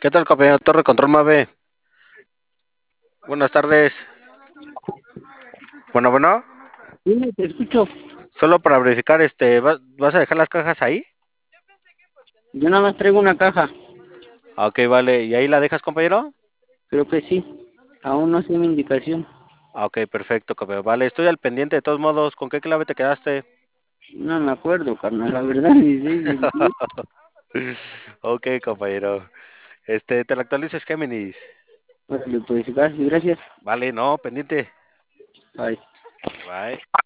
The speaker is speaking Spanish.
¿Qué tal, compañero Torre Control Mave? Buenas tardes. Bueno, Dime, te escucho. solo para verificar, ¿vas a dejar las cajas ahí? Yo nada más traigo una caja. Ah, ok, vale. ¿Y ahí la dejas, compañero? Creo que sí. Aún no sé mi indicación. Ah, ok, perfecto, compañero. Vale, estoy al pendiente de todos modos. ¿Con qué clave te quedaste? No me acuerdo, carnal. La verdad, ni sé. Ok, compañero. Te la actualizas, Géminis. Órale, pues, gracias, gracias. Vale, no, pendiente. Bye. Bye.